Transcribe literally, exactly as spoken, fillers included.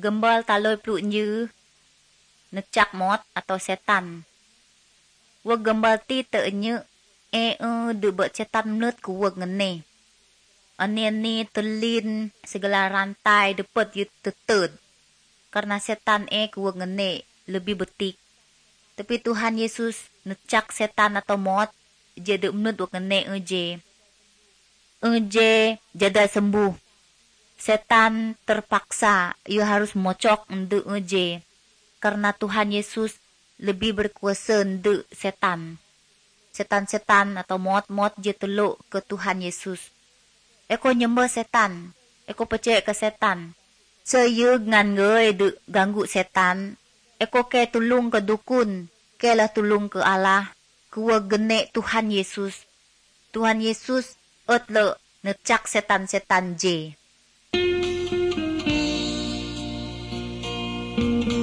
gembal taloi pluk nye necak mot atau setan. Wak gembal ti te nye e e de bak setan menut ku wak ngene. Ani-ani telin segala rantai dapat yu tetud. Karena setan e ku wak ngene lebih betik. Tapi Tuhan Yesus necak setan atau mot jadi menut wak ngene eje. Eje jada sembuh. Setan terpaksa yu harus mocok nde eje. Karena Tuhan Yesus lebih berkuasa nde setan. Setan-setan atau mot-mot je teluk ke Tuhan Yesus. Eko nyembah setan. Eko percaya ke setan. Saya ngan ngai de ganggu setan. Eko ke tulung ke dukun. Ke lah tulung ke Allah. Kuwa genek Tuhan Yesus. Tuhan Yesus et le necak setan-setan je.